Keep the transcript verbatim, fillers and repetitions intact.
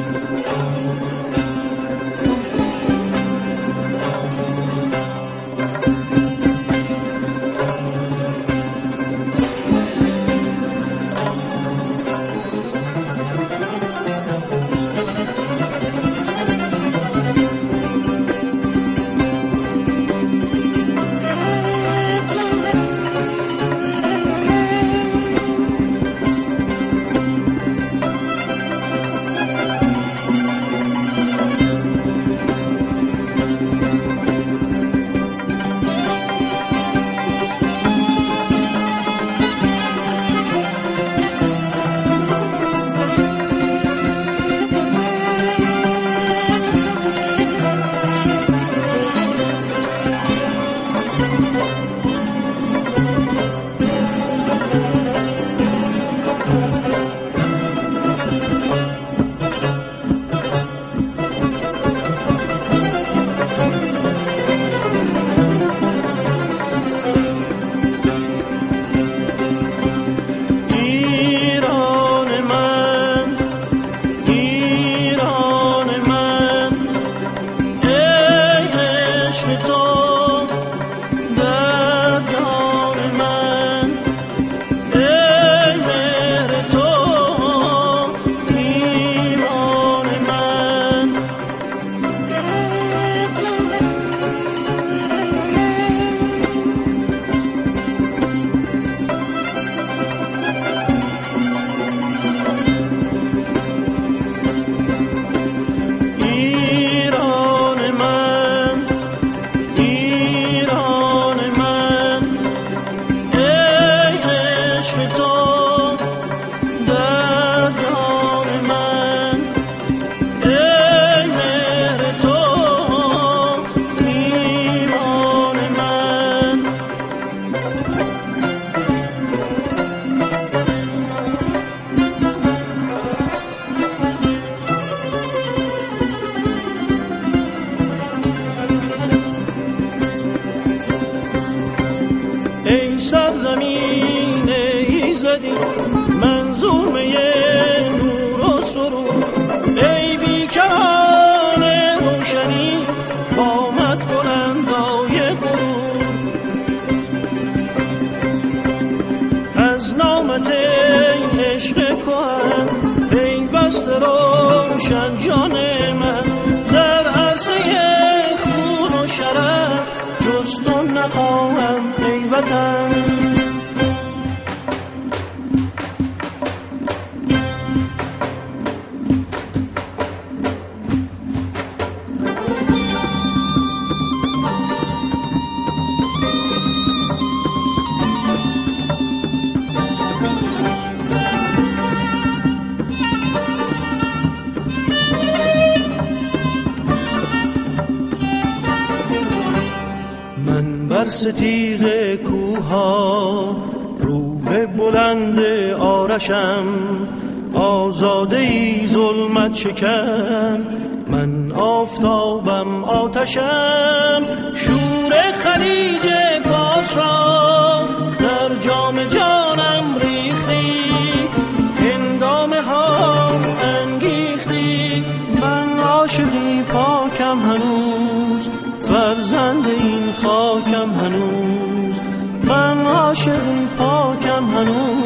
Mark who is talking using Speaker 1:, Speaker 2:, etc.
Speaker 1: سرزمین ایزدی منظومه نور و سرور، ای بیکران روشنی آمد بلندای غرور. از نامت ای عشق کهن پیوسته روشن جان من، در عرصه خون و شرف جز تو نخواهم ای وطن. بر ستیغ کوها روح بلند آرشم، آزاده ای ظلمت شکن من آفتابم آتشم. شور خلیج فارس را در جام جانم ریختی، هنگامه ها انگیختی. من عاشقی پاکم هنوز، فرزند این خاکم هنوز. من عاشقی پاکم هنوز،